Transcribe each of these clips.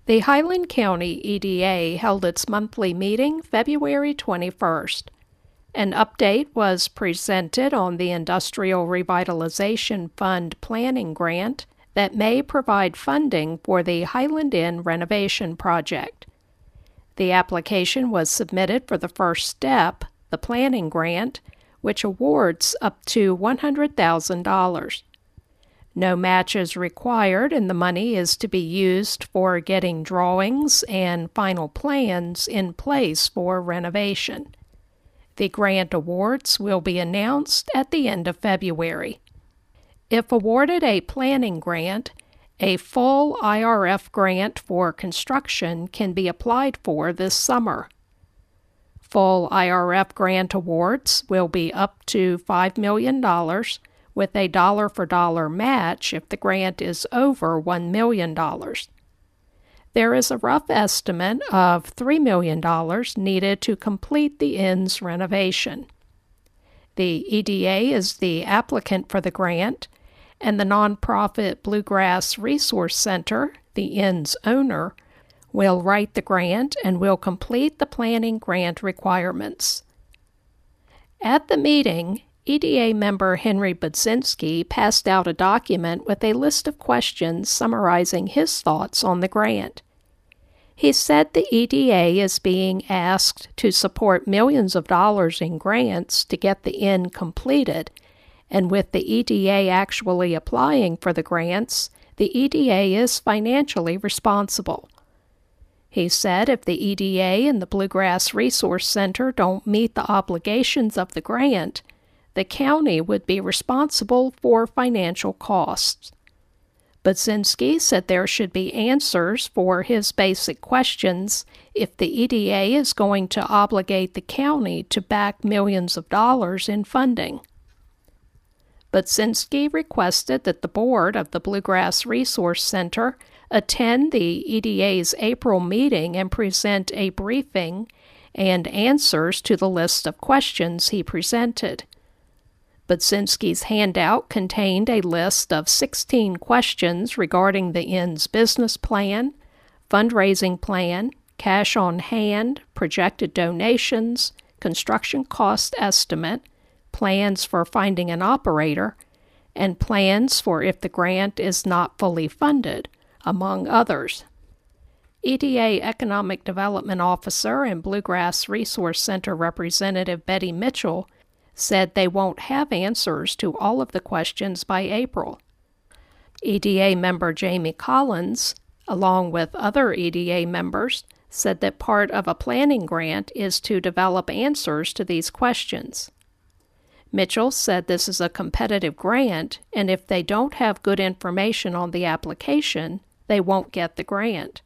The Highland County EDA held its monthly meeting February 21st. An update was presented on the Industrial Revitalization Fund planning grant that may provide funding for the Highland Inn renovation project. The application was submitted for the first step, the planning grant, which awards up to $100,000. No match is required, and the money is to be used for getting drawings and final plans in place for renovation. The grant awards will be announced at the end of February. If awarded a planning grant, a full IRF grant for construction can be applied for this summer. Full IRF grant awards will be up to $5 million, with a dollar-for-dollar match if the grant is over $1 million. There is a rough estimate of $3 million needed to complete the inn's renovation. The EDA is the applicant for the grant, and the nonprofit Bluegrass Resource Center, the inn's owner, will write the grant and will complete the planning grant requirements. At the meeting, EDA member Henry Budzinski passed out a document with a list of questions summarizing his thoughts on the grant. He said the EDA is being asked to support millions of dollars in grants to get the inn completed, and with the EDA actually applying for the grants, the EDA is financially responsible. He said if the EDA and the Bluegrass Resource Center don't meet the obligations of the grant, the county would be responsible for financial costs. Budzinski said there should be answers for his basic questions if the EDA is going to obligate the county to back millions of dollars in funding. Budzinski requested that the board of the Bluegrass Resource Center attend the EDA's April meeting and present a briefing and answers to the list of questions he presented. Budzinski's handout contained a list of 16 questions regarding the inn's business plan, fundraising plan, cash on hand, projected donations, construction cost estimate, plans for finding an operator, and plans for if the grant is not fully funded, among others. EDA Economic Development Officer and Bluegrass Resource Center Representative Betty Mitchell said they won't have answers to all of the questions by April. EDA member Jamie Collins, along with other EDA members, said that part of a planning grant is to develop answers to these questions. Mitchell said this is a competitive grant, and if they don't have good information on the application, they won't get the grant.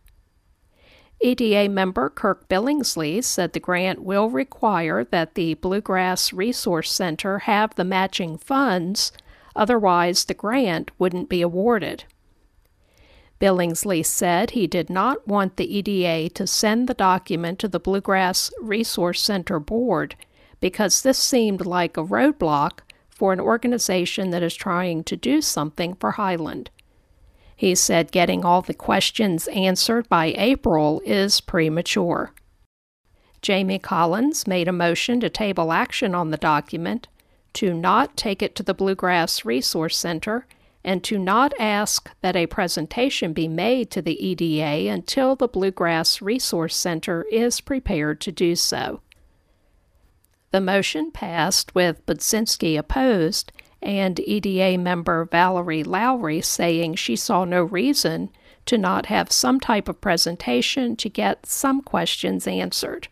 EDA member Kirk Billingsley said the grant will require that the Bluegrass Resource Center have the matching funds, otherwise the grant wouldn't be awarded. Billingsley said he did not want the EDA to send the document to the Bluegrass Resource Center board because this seemed like a roadblock for an organization that is trying to do something for Highland. He said getting all the questions answered by April is premature. Jamie Collins made a motion to table action on the document, to not take it to the Bluegrass Resource Center, and to not ask that a presentation be made to the EDA until the Bluegrass Resource Center is prepared to do so. The motion passed with Budzinski opposed, and EDA member Valerie Lowry saying she saw no reason to not have some type of presentation to get some questions answered.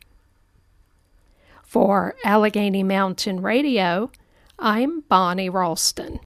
For Allegheny Mountain Radio, I'm Bonnie Ralston.